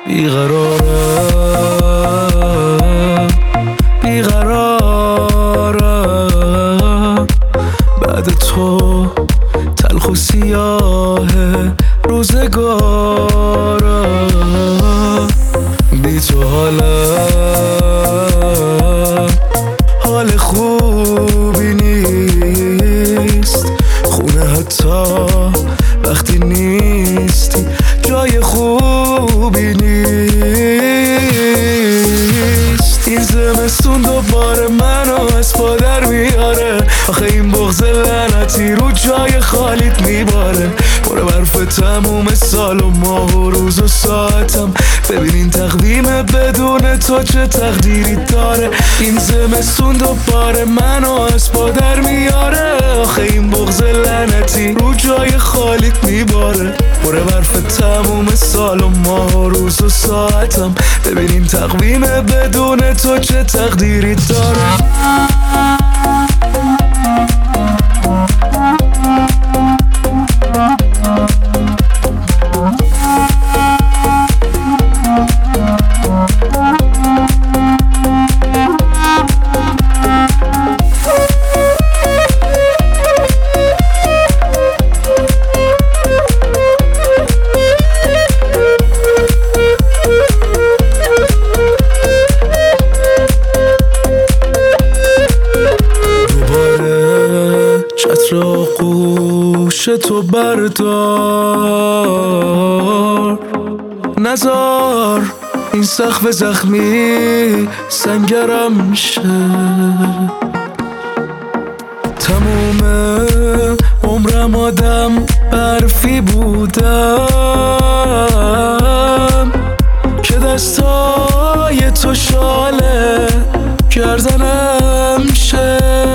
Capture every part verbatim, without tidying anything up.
بیقرارم بیقرارم بعد تو تلخ و سیاه روزگارم بی تو حالم حال خوبی نیست خونه حتی وقتی نیستی جای خوبی نیست این زمستون دوباره منو از پا در میاره آخه این بغض لعنتی رو جای خالیت میباره پر برف تموم سال و ماه و روز و ساعتم ببین این تقویم بدون تو چه تقدیری داره این زمستون دوباره منو از پا در میاره آخه این بغض لعنتی رو جای خالیت میباره پر برف تموم سال و ماه و روز و ساعتم ببین این تقویم بدون تو چه تقدیری داره چتر آغوش تو بردار نزار این سقف زخمی سنگرم شه تموم عمرم آدم برفی بودم که دستای تو شاله گردنم شه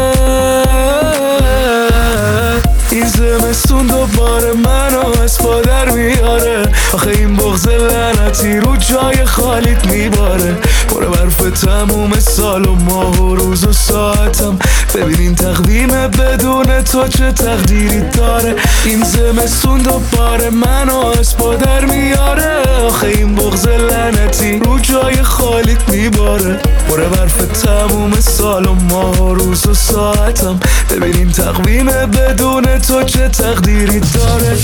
این زمستون دوباره منو از پا در میاره آخه این بغض لعنتی رو جای خالیت میباره پر برف تموم سال و ماه و روز و ساعتم ببین این تقویم بدون تو چه تقدیری داره این زمستون دوباره منو از پا در میاره آخه این بغض لعنتی رو جای خالیت میباره پر برف تموم سال و ماه و روز و ساعتم ببین این تقویم بدون تو چه تقدیری داره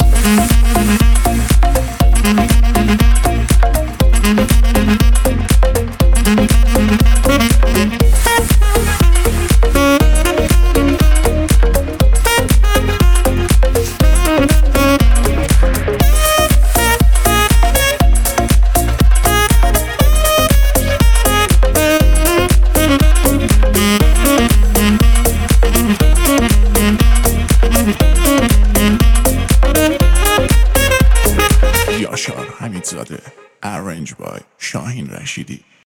یاشار حمیدزاده Arranged by شاهین رشیدی.